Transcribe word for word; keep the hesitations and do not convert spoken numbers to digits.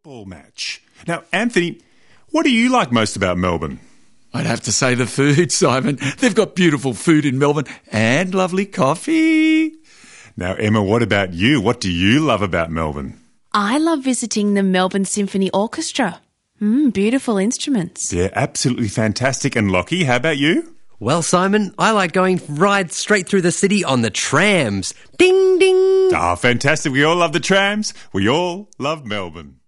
football match. Now, Anthony, what do you like most about Melbourne? I'd have to say the food, Simon. They've got beautiful food in Melbourne and lovely coffee. Now, Emma, what about you? What do you love about Melbourne? I love visiting the Melbourne Symphony Orchestra. Mm, beautiful instruments. They're absolutely fantastic. And Lockie, how about you? Well, Simon, I like going right straight through the city on the trams. Ding, ding. Ah, fantastic. We all love the trams. We all love Melbourne.